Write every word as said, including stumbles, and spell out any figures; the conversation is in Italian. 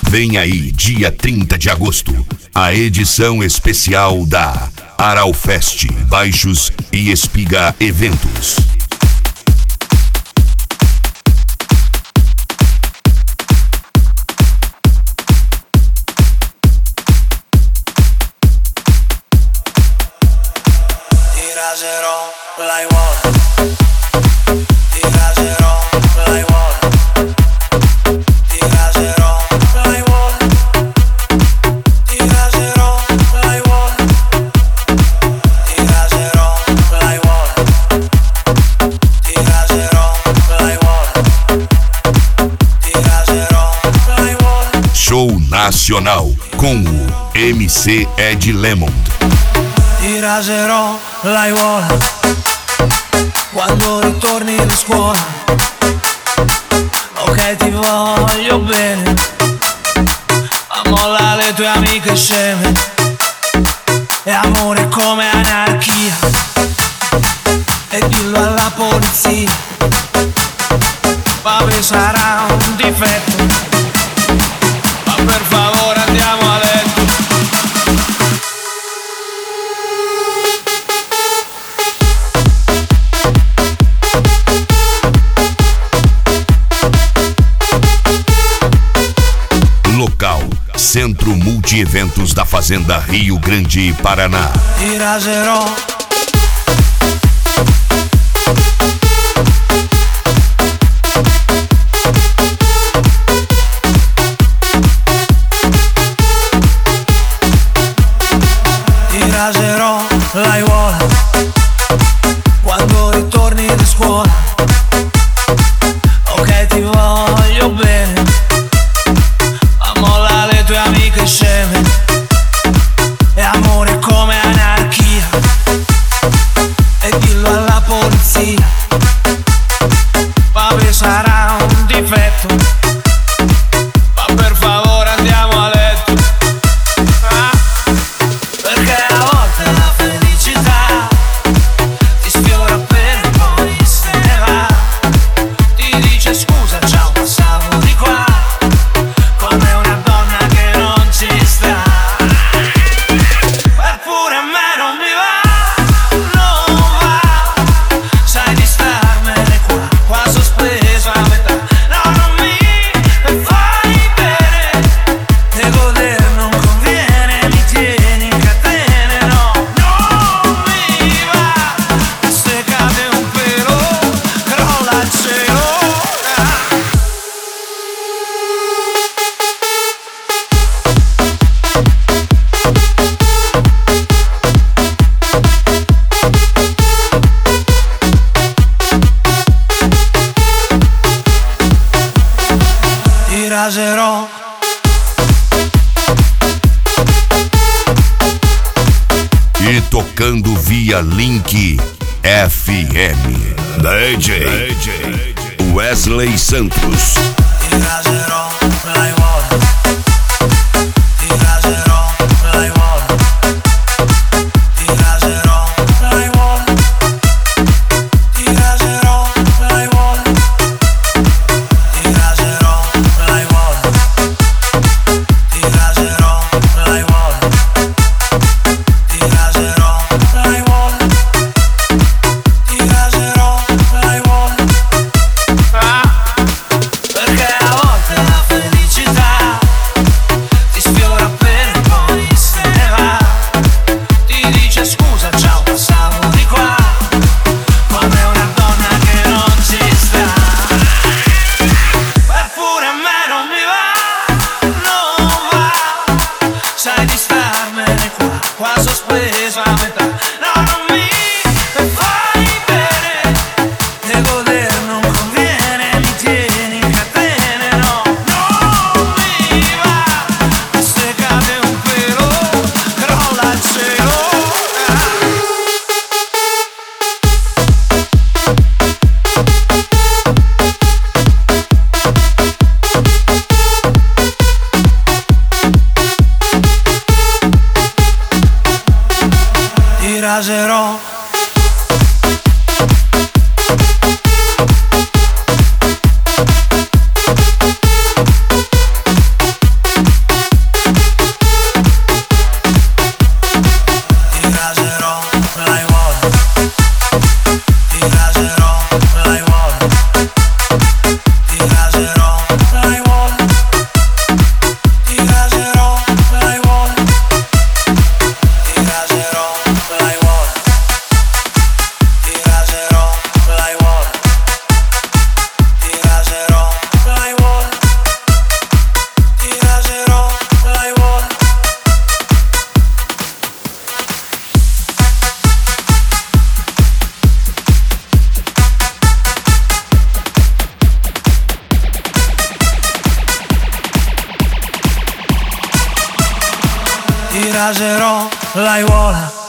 Vem aí, dia trinta de agosto, a edição especial da Aralfest Baixos e Espiga Eventos. Tiraserò la vuole, tiraserò la vuole, tiraserò la vuole, tiraserò la vuole, tiraserò la vuole, tiraserò la vuole, tiraserò la vuole. Show nacional com o M C Ed Lemond. Ti raserò l'aiuola quando ritorni di scuola. Ok, ti voglio bene, ma molla le tue amiche sceme. E amore come anarchia, e dillo alla polizia. Vabbè, sarà un difetto, ma per favore andiamo a letto. Local, Centro Multieventos da Fazenda Rio Grande, Paraná. Ti raserò. Ti raserò l'aiuola quando ritorni di scuola. Ok, ti voglio bene, molla le tue amiche sceme. E amore come anarchia, e dillo alla polizia. Vabbè, sarà un difetto, ma per favore andiamo a letto. Ah, perché a volte la felicità ti sfiora appena e poi se ne va. Ti dice scusa, ciao, passavo di qua, come una donna che non ci sta. Eppure a me non mi va, non va. Sai di starmene qua, qua sospeso a metà. No, non mi fai bene, e godere non conviene. Mi tieni in catene, no, non mi va. Se cade un pelo, crolla il cielo. Ah. Ti raserò. E tocando via Link F M, D J Wesley Santos. Ti raserò l'aiuola, ti raserò l'aiuola, ti raserò l'aiuola, ti raserò l'aiuola, ti raserò l'aiuola, ti raserò l'aiuola, ti raserò l'aiuola, ti raserò l'aiuola. Ah, perché a volte la felicità caserò l'aiuola